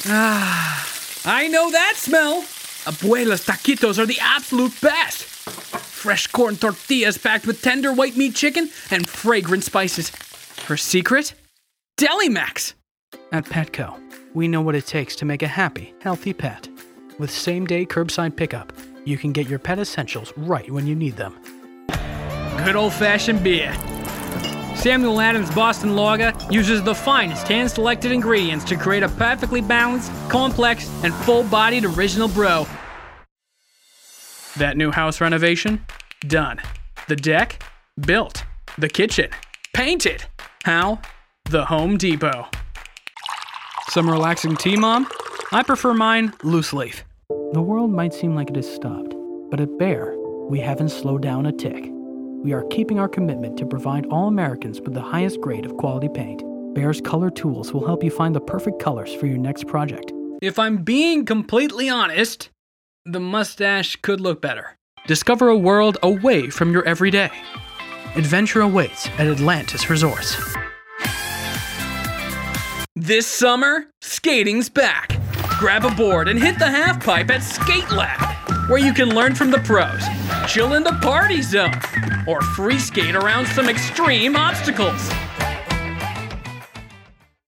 I know that smell. Abuela's taquitos are the absolute best. Fresh corn tortillas packed with tender white meat chicken and fragrant spices. Her secret? Delimax. At Petco, we know what it takes to make a happy, healthy pet. With same-day curbside pickup, you can get your pet essentials right when you need them. Good old-fashioned beer. Samuel Adams Boston Lager uses the finest hand-selected ingredients to create a perfectly balanced, complex, and full-bodied original brew. That new house renovation? Done. The deck? Built. The kitchen? Painted. How? The Home Depot. Some relaxing tea, Mom? I prefer mine loose leaf. The world might seem like it has stopped, but at Behr, we haven't slowed down a tick. We are keeping our commitment to provide all Americans with the highest grade of quality paint. Behr's color tools will help you find the perfect colors for your next project. If I'm being completely honest, the mustache could look better. Discover a world away from your everyday. Adventure awaits at Atlantis Resorts. This summer, skating's back. Grab a board and hit the half pipe at Skate Lab, where you can learn from the pros, chill in the party zone, or free skate around some extreme obstacles.